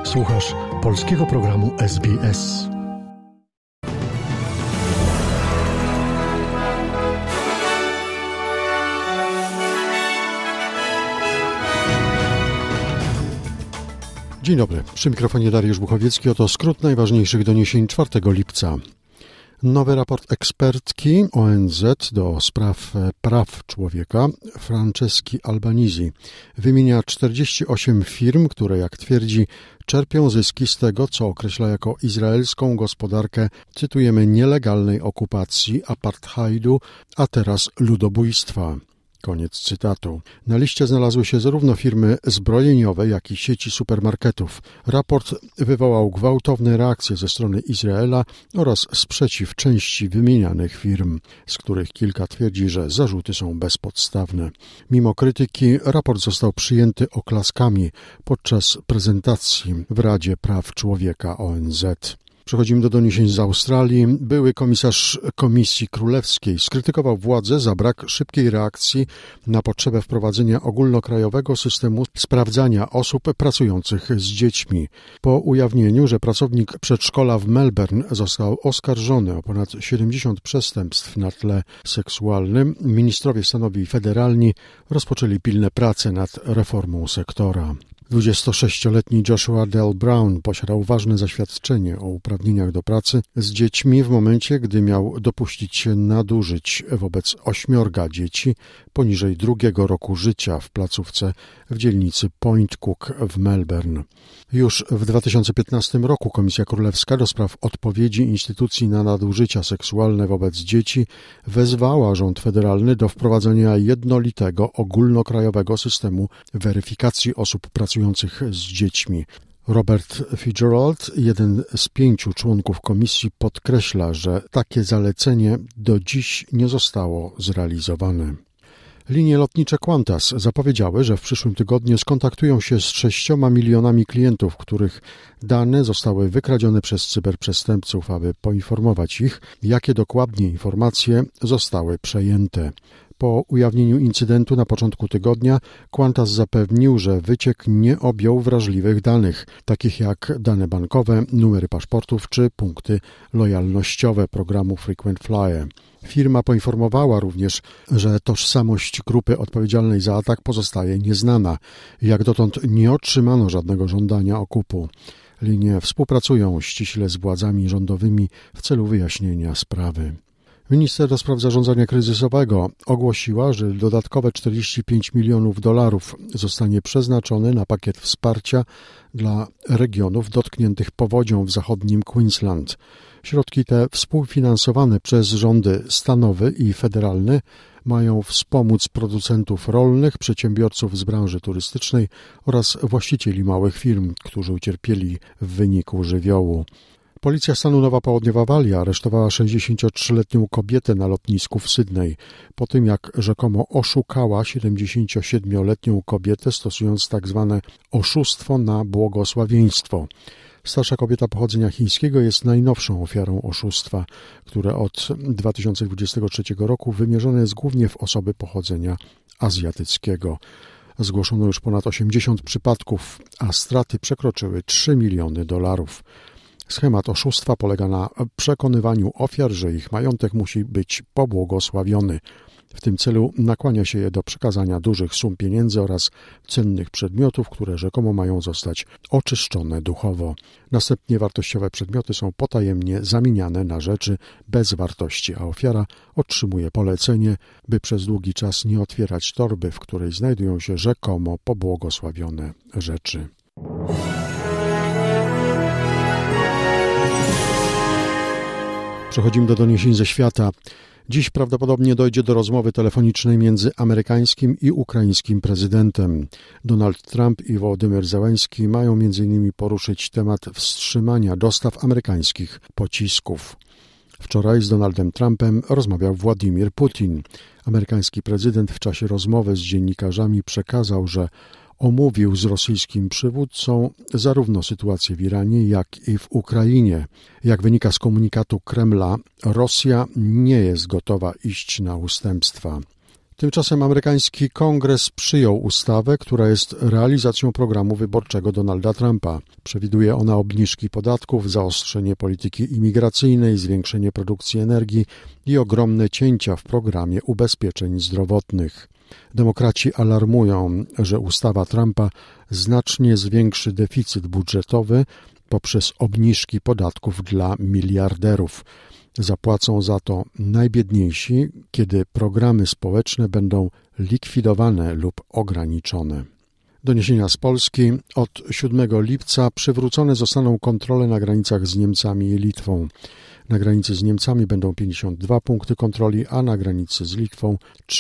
Słuchasz polskiego programu SBS. Dzień dobry, przy mikrofonie Dariusz Buchowiecki. Oto skrót najważniejszych doniesień 4 lipca. Nowy raport ekspertki ONZ do spraw praw człowieka Franceski Albanese wymienia 48 firm, które, jak twierdzi, czerpią zyski z tego, co określa jako izraelską gospodarkę, cytujemy, nielegalnej okupacji, apartheidu, a teraz ludobójstwa. Koniec cytatu. Na liście znalazły się zarówno firmy zbrojeniowe, jak i sieci supermarketów. Raport wywołał gwałtowne reakcje ze strony Izraela oraz sprzeciw części wymienianych firm, z których kilka twierdzi, że zarzuty są bezpodstawne. Mimo krytyki raport został przyjęty oklaskami podczas prezentacji w Radzie Praw Człowieka ONZ. Przechodzimy do doniesień z Australii. Były komisarz Komisji Królewskiej skrytykował władzę za brak szybkiej reakcji na potrzebę wprowadzenia ogólnokrajowego systemu sprawdzania osób pracujących z dziećmi. Po ujawnieniu, że pracownik przedszkola w Melbourne został oskarżony o ponad 70 przestępstw na tle seksualnym, ministrowie stanowi federalni rozpoczęli pilne prace nad reformą sektora. 26-letni Joshua Dale Brown posiadał ważne zaświadczenie o uprawnieniach do pracy z dziećmi w momencie, gdy miał dopuścić się nadużyć wobec 8 dzieci poniżej 2 roku życia w placówce w dzielnicy Point Cook w Melbourne. Już w 2015 roku Komisja Królewska do spraw odpowiedzi instytucji na nadużycia seksualne wobec dzieci wezwała rząd federalny do wprowadzenia jednolitego, ogólnokrajowego systemu weryfikacji osób pracujących z dziećmi. Robert Fitzgerald, jeden z 5 członków komisji, podkreśla, że takie zalecenie do dziś nie zostało zrealizowane. Linie lotnicze Qantas zapowiedziały, że w przyszłym tygodniu skontaktują się z 6 milionami klientów, których dane zostały wykradzione przez cyberprzestępców, aby poinformować ich, jakie dokładnie informacje zostały przejęte. Po ujawnieniu incydentu na początku tygodnia Qantas zapewnił, że wyciek nie objął wrażliwych danych, takich jak dane bankowe, numery paszportów czy punkty lojalnościowe programu Frequent Flyer. Firma poinformowała również, że tożsamość grupy odpowiedzialnej za atak pozostaje nieznana. Jak dotąd nie otrzymano żadnego żądania okupu. Linie współpracują ściśle z władzami rządowymi w celu wyjaśnienia sprawy. Minister do spraw zarządzania kryzysowego ogłosiła, że dodatkowe $45 milionów zostanie przeznaczone na pakiet wsparcia dla regionów dotkniętych powodzią w zachodnim Queensland. Środki te, współfinansowane przez rządy stanowy i federalny, mają wspomóc producentów rolnych, przedsiębiorców z branży turystycznej oraz właścicieli małych firm, którzy ucierpieli w wyniku żywiołu. Policja stanu Nowa Południowa Walia aresztowała 63-letnią kobietę na lotnisku w Sydney, po tym jak rzekomo oszukała 77-letnią kobietę, stosując tzw. oszustwo na błogosławieństwo. Starsza kobieta pochodzenia chińskiego jest najnowszą ofiarą oszustwa, które od 2023 roku wymierzone jest głównie w osoby pochodzenia azjatyckiego. Zgłoszono już ponad 80 przypadków, a straty przekroczyły $3 miliony. Schemat oszustwa polega na przekonywaniu ofiar, że ich majątek musi być pobłogosławiony. W tym celu nakłania się je do przekazania dużych sum pieniędzy oraz cennych przedmiotów, które rzekomo mają zostać oczyszczone duchowo. Następnie wartościowe przedmioty są potajemnie zamieniane na rzeczy bez wartości, a ofiara otrzymuje polecenie, by przez długi czas nie otwierać torby, w której znajdują się rzekomo pobłogosławione rzeczy. Przechodzimy do doniesień ze świata. Dziś prawdopodobnie dojdzie do rozmowy telefonicznej między amerykańskim i ukraińskim prezydentem. Donald Trump i Wołodymyr Zełenski mają m.in. poruszyć temat wstrzymania dostaw amerykańskich pocisków. Wczoraj z Donaldem Trumpem rozmawiał Władimir Putin. Amerykański prezydent w czasie rozmowy z dziennikarzami przekazał, że omówił z rosyjskim przywódcą zarówno sytuację w Iranie, jak i w Ukrainie. Jak wynika z komunikatu Kremla, Rosja nie jest gotowa iść na ustępstwa. Tymczasem amerykański Kongres przyjął ustawę, która jest realizacją programu wyborczego Donalda Trumpa. Przewiduje ona obniżki podatków, zaostrzenie polityki imigracyjnej, zwiększenie produkcji energii i ogromne cięcia w programie ubezpieczeń zdrowotnych. Demokraci alarmują, że ustawa Trumpa znacznie zwiększy deficyt budżetowy poprzez obniżki podatków dla miliarderów. Zapłacą za to najbiedniejsi, kiedy programy społeczne będą likwidowane lub ograniczone. Doniesienia z Polski. Od 7 lipca przywrócone zostaną kontrole na granicach z Niemcami i Litwą. Na granicy z Niemcami będą 52 punkty kontroli, a na granicy z Litwą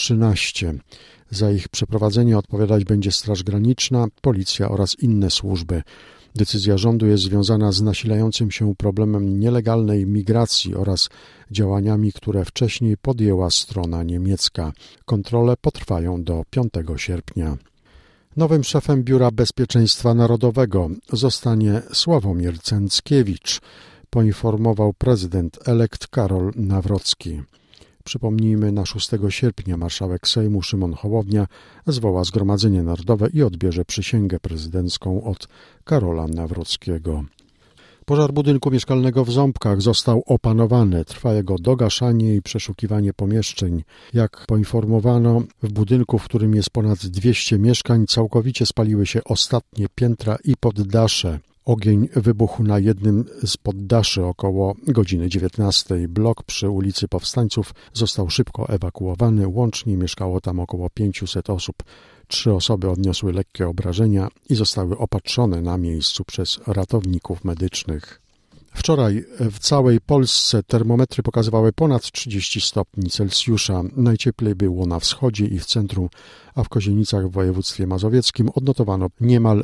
13. Za ich przeprowadzenie odpowiadać będzie Straż Graniczna, Policja oraz inne służby. Decyzja rządu jest związana z nasilającym się problemem nielegalnej migracji oraz działaniami, które wcześniej podjęła strona niemiecka. Kontrole potrwają do 5 sierpnia. Nowym szefem Biura Bezpieczeństwa Narodowego zostanie Sławomir Cęckiewicz, poinformował prezydent-elekt Karol Nawrocki. Przypomnijmy, na 6 sierpnia marszałek Sejmu Szymon Hołownia zwoła Zgromadzenie Narodowe i odbierze przysięgę prezydencką od Karola Nawrockiego. Pożar budynku mieszkalnego w Ząbkach został opanowany. Trwa jego dogaszanie i przeszukiwanie pomieszczeń. Jak poinformowano, w budynku, w którym jest ponad 200 mieszkań, całkowicie spaliły się ostatnie piętra i poddasze. Ogień wybuchł na jednym z poddaszy około godziny 19. Blok przy ulicy Powstańców został szybko ewakuowany. Łącznie mieszkało tam około 500 osób. 3 osoby odniosły lekkie obrażenia i zostały opatrzone na miejscu przez ratowników medycznych. Wczoraj w całej Polsce termometry pokazywały ponad 30 stopni Celsjusza. Najcieplej było na wschodzie i w centrum, a w Kozienicach w województwie mazowieckim odnotowano niemal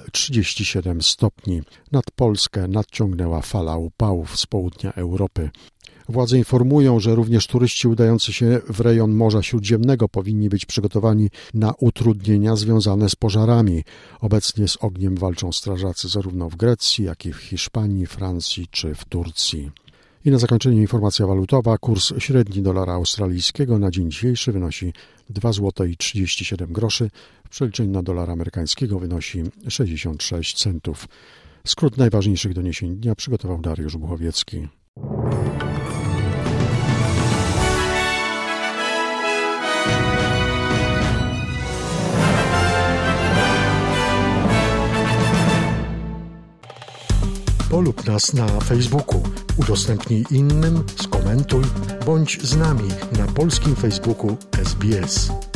37 stopni. Nad Polskę nadciągnęła fala upałów z południa Europy. Władze informują, że również turyści udający się w rejon Morza Śródziemnego powinni być przygotowani na utrudnienia związane z pożarami. Obecnie z ogniem walczą strażacy zarówno w Grecji, jak i w Hiszpanii, Francji czy w Turcji. I na zakończenie informacja walutowa. Kurs średni dolara australijskiego na dzień dzisiejszy wynosi 2,37 zł. W przeliczeniu na dolara amerykańskiego wynosi 66 centów. Skrót najważniejszych doniesień dnia przygotował Dariusz Buchowiecki. Polub nas na Facebooku, udostępnij innym, skomentuj, bądź z nami na polskim Facebooku SBS.